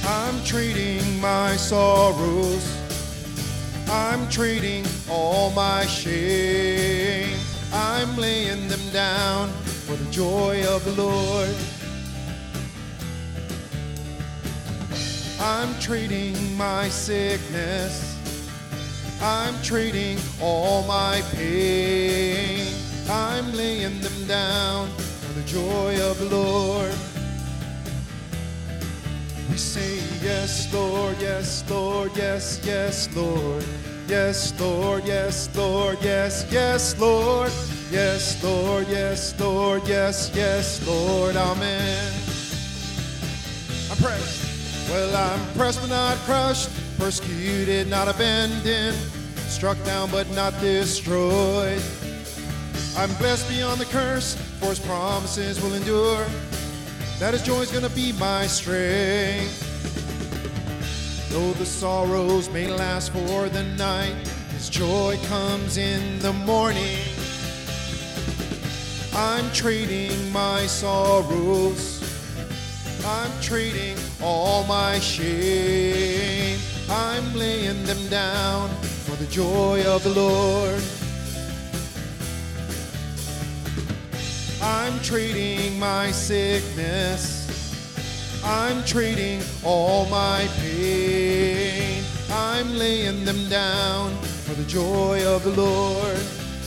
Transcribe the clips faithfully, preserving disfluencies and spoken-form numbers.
I'm trading my sorrows. I'm trading all my shame. I'm laying them down for the joy of the Lord. I'm trading my sickness. I'm trading all my pain. I'm laying them down for the joy of the Lord. We say yes, Lord, yes, Lord, yes, yes, Lord. Yes, Lord, yes, Lord, yes, yes, Lord. Yes, Lord, yes, Lord, yes, yes, Lord. Amen. I'm pressed. Well, I'm pressed but not crushed, persecuted, not abandoned, struck down but not destroyed. I'm blessed beyond the curse, for his promises will endure. That his joy is gonna be my strength. Though the sorrows may last for the night, his joy comes in the morning. I'm trading my sorrows. I'm trading all my shame. I'm laying them down for the joy of the Lord. I'm trading my sickness. I'm trading all my pain. I'm laying them down for the joy of the Lord.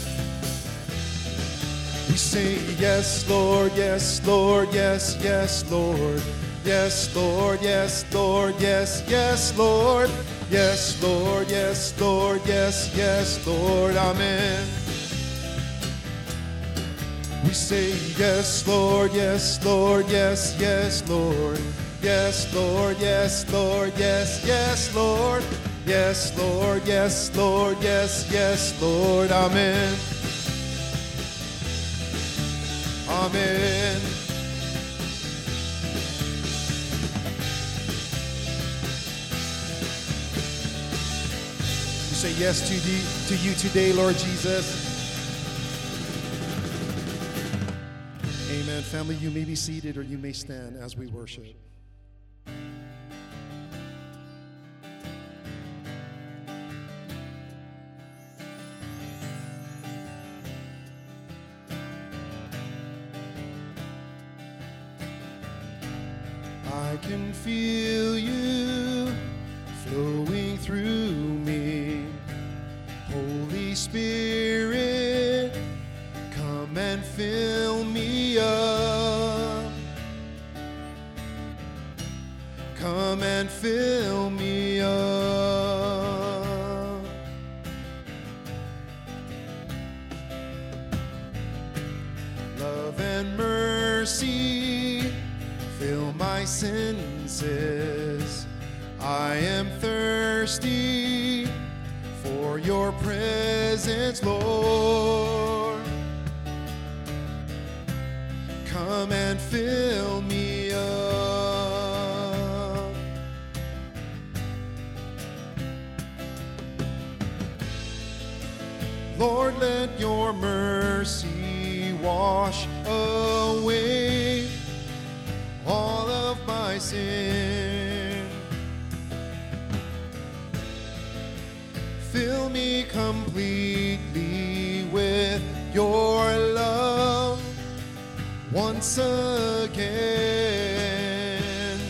We say yes, Lord, yes, Lord, yes, yes, Lord. Yes, Lord, yes, Lord, yes, yes, Lord. Yes, Lord, yes, Lord, yes, yes, Lord. Amen. We say yes, Lord, yes, Lord, yes, yes, Lord. Yes, Lord, yes, Lord, yes, yes, Lord. Yes, Lord, yes, Lord, yes, yes, Lord. Amen. Amen. We say yes to, thee, to you today, Lord Jesus. Amen. Family, you may be seated or you may stand as we worship. I can feel you flowing through me. Holy Spirit, come and fill me up. Come and fill me up. Love and mercy fill my senses. I am thirsty for your presence, Lord. Come and fill me up. Lord, let your mercy wash away all of my sin. Fill me completely with your love once again.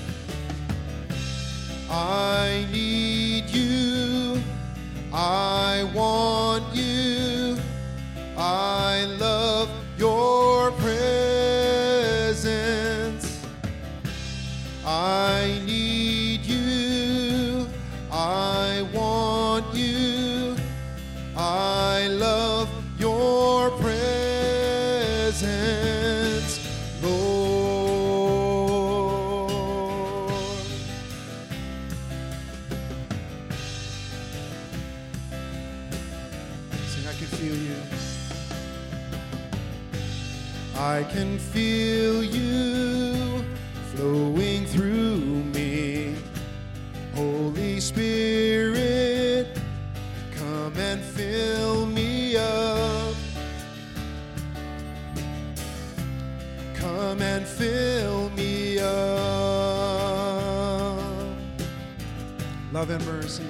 I need you. I want you. I love your presence. I need you. I want you. I love your presence, Lord. Sing, I can feel you. I can feel you flowing through me. Holy Spirit, come and fill me up. Come and fill me up. Love and mercy.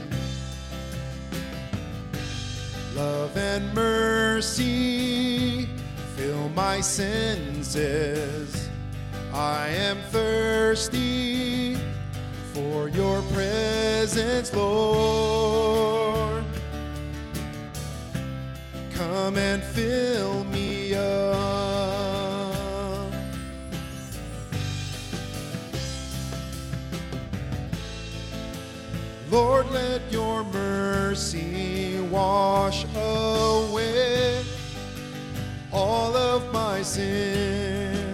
Love and mercy fill my senses. I am thirsty for your presence, Lord. Come and fill me up. Lord, let your mercy wash away all of my sin.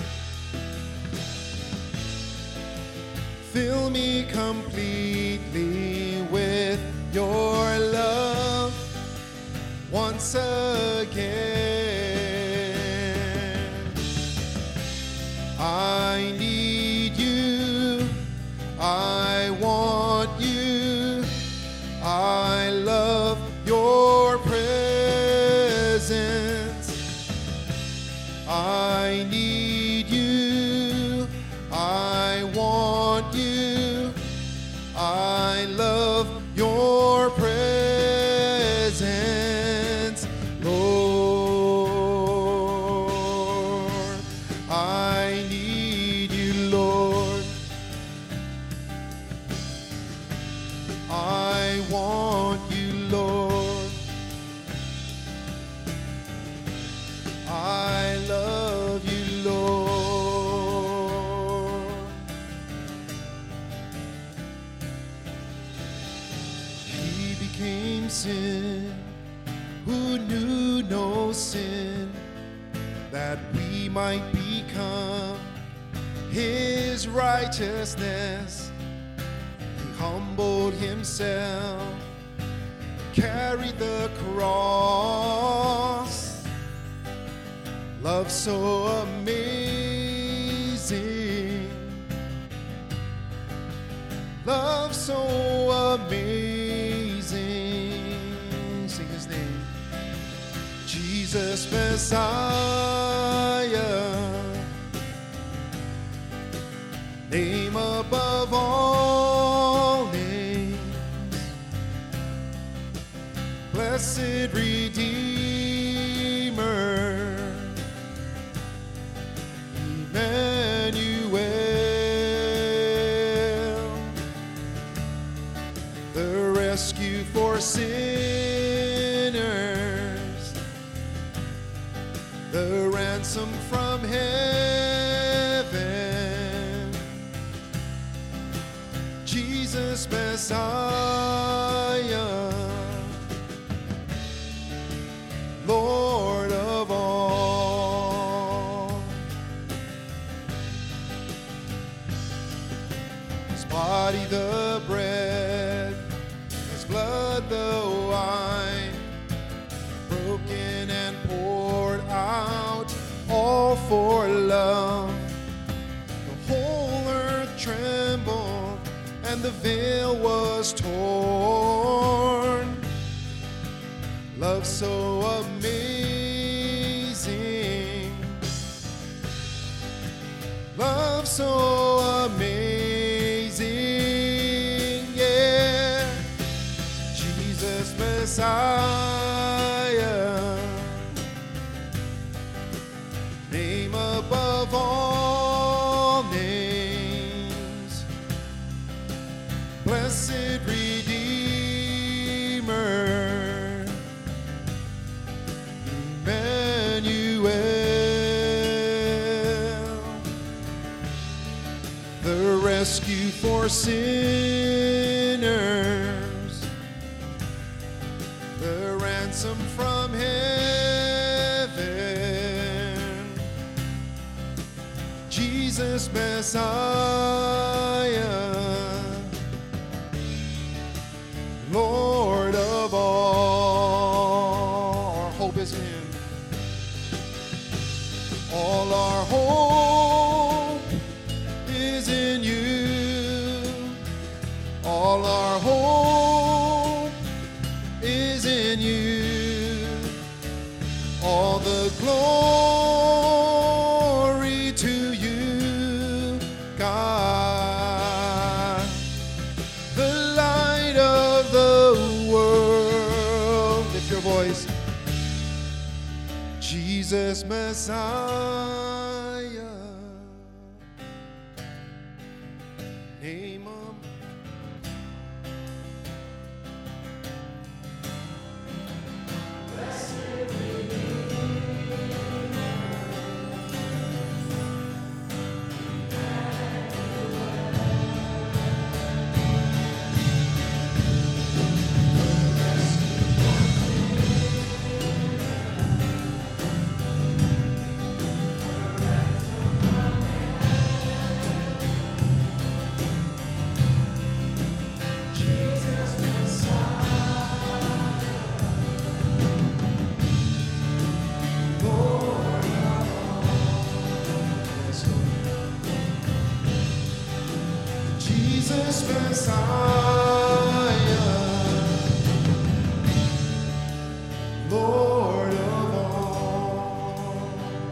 Fill me completely with your love once again. I need you. I want you. I love your presence. I need you. I want you. I love your presence, Lord. I need you, Lord. I want you, Lord. I love you, Lord. He became sin who knew no sin, that we might become his righteousness. He humbled himself, carried the cross. Love so amazing, love so amazing. Sing his name. Jesus Messiah, name above all names. Blessed Redeemer, Emmanuel, the rescue for sinners, the ransom from heaven. Jesus Messiah, Lord of all. His body the bread, his blood the wine, broken and poured out, all for love. The whole earth trembled and the veil was torn. Love so amazing, love so amazing, yeah. Jesus Messiah, name above all names. Blessed Redeemer, Emmanuel, the rescue for sinners, the ransom from heaven. Jesus Messiah, Lord of all. Our hope is in him. All our hope is in you. All our hope is in you. All the glory to you, God. The light Jesus Messiah. Name him. Jesus Messiah, Lord of all.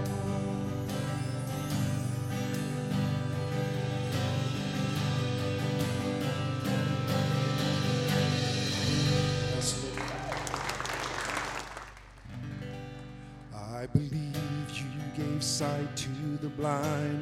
I believe you gave sight to the blind.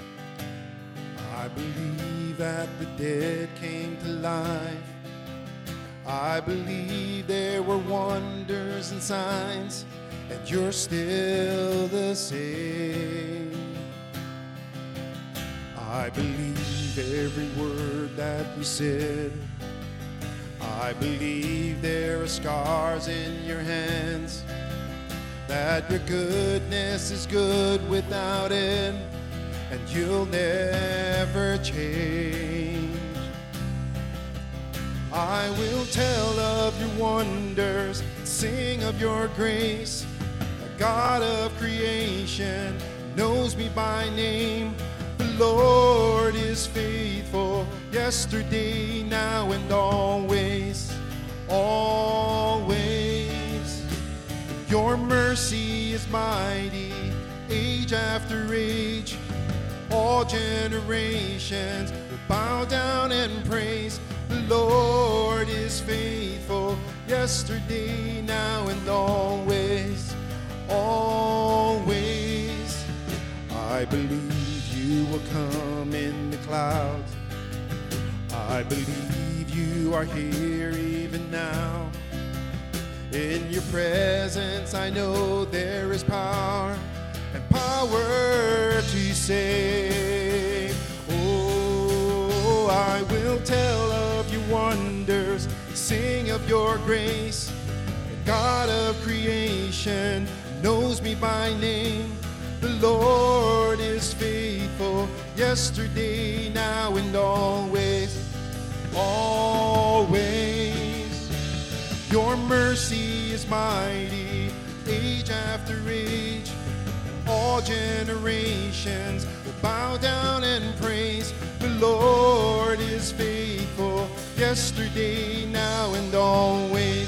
I believe that the dead came to life. I believe there were wonders and signs, and you're still the same. I believe every word that you said. I believe there are scars in your hands, that your goodness is good without end, and you'll never change. I will tell of your wonders, sing of your grace. The God of creation knows me by name. The Lord is faithful, yesterday, now, and always, always. Your mercy is mighty, age after age. All generations will bow down and praise. The Lord is faithful, yesterday, now, and always, always. I believe you will come in the clouds. I believe you are here even now. In your presence I know there is power, and power to save. Oh, I will tell of your wonders, sing of your grace. The God of creation knows me by name. The Lord is faithful, yesterday, now, and always, always. Your mercy is mighty, age after age. All generations will bow down and praise. The Lord is faithful, yesterday, now, and always,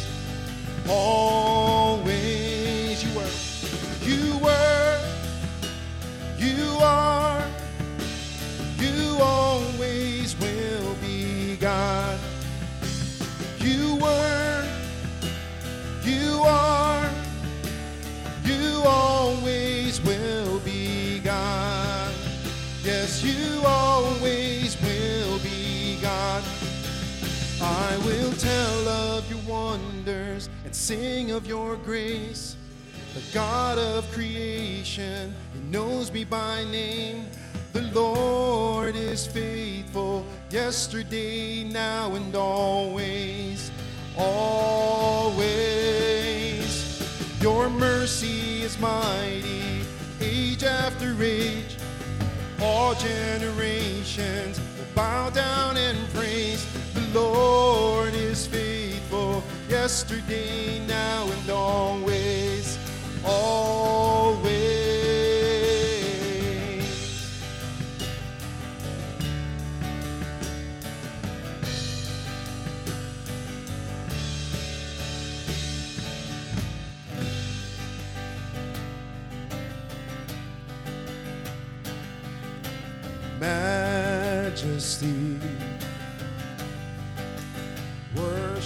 always. You were, you were, you are, you always will be God. You were, you are, you always will be God. Yes, you always will be God. I will tell of your wonders and sing of your grace. The God of creation, He knows me by name. The Lord is faithful, yesterday, now, and always, always. Your mercy is mighty, age after age. All generations will bow down and praise. The Lord is faithful, yesterday, now, and always, always. Majesty,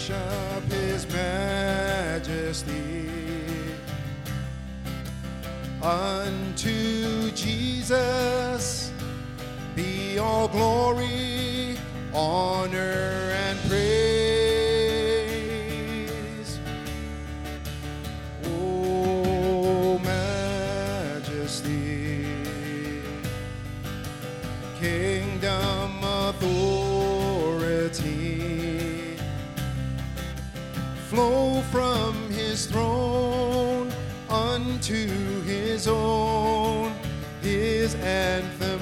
worship His majesty. Unto Jesus be all glory, honor, and praise. O majesty, kingdom, authority, flow from his throne unto his own, his anthem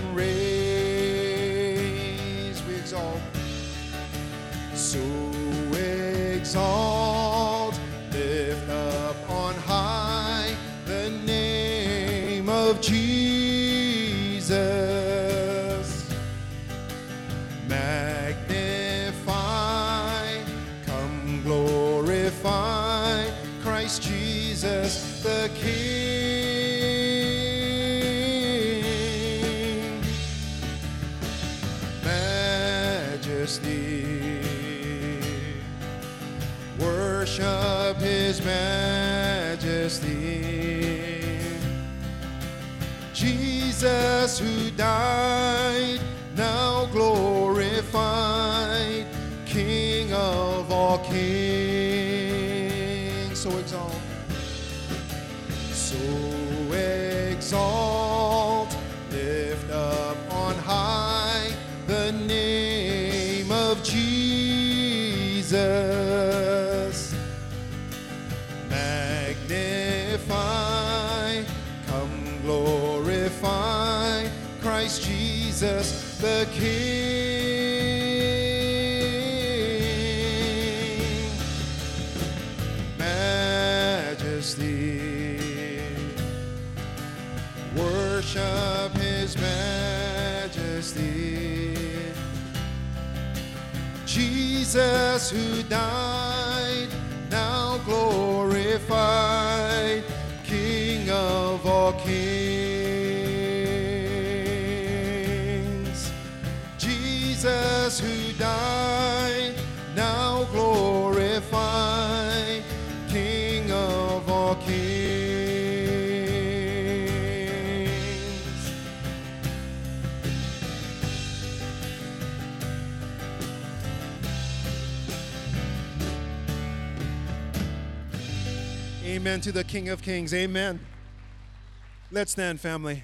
raise. We exalt, so exalt, lift up on high the name of Jesus. Magnify, come glorify Christ Jesus the King. Majesty, worship his majesty. Jesus who died, now glorified, King of all kings. So exalt, so exalt, lift up on high the name of Jesus. Magnify, come glorify Christ Jesus the King. Majesty, worship his majesty. Jesus who died, now glorified, King of all kings. Jesus who died, now glorified, King of all kings. Amen to the King of Kings. Amen. Let's stand, family.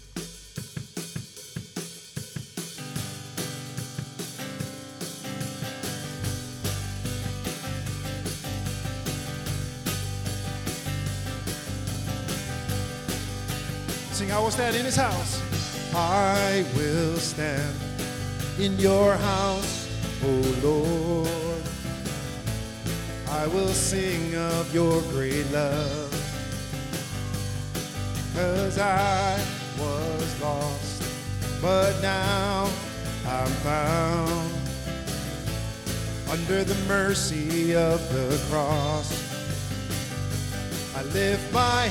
Sing, I will stand in his house. I will stand in your house, O Lord. I will sing of your great love, 'cause I was lost, but now I'm found under the mercy of the cross. I lift my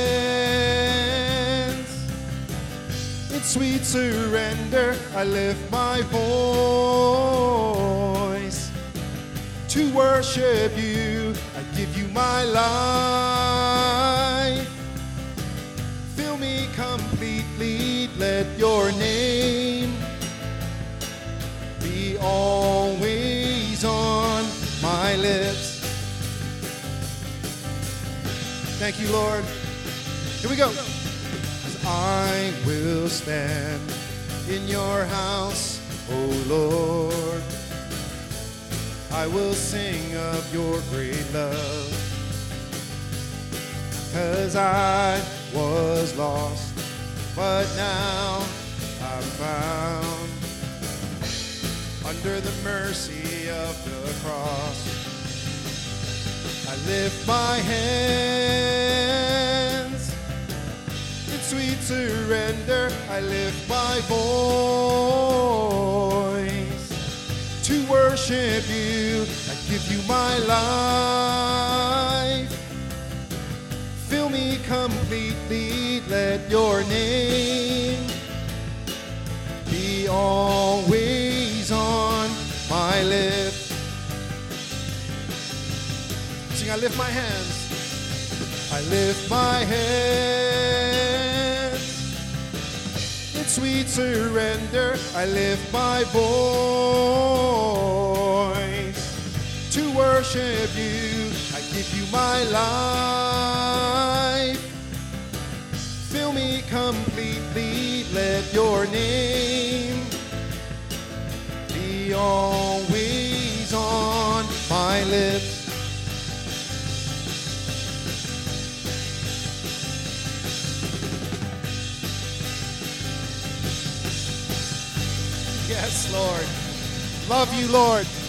hands in sweet surrender. I lift my voice to worship you. I give you my life. Fill me completely. Let your name be always on my lips. Thank you, Lord. Here we go. 'Cause I will stand in your house, O Lord. I will sing of your great love, 'cause I was lost, but now I'm found under the mercy of the cross. I lift my hands in sweet surrender. I lift my voice to worship you. I give you my life. Fill me completely. Let your name be always on my lips. Sing, I lift my hands. I lift my hands sweet surrender, I lift my voice to worship you. I give you my life. Fill me completely, let your name be always on my lips. Yes, Lord. Love you, Lord.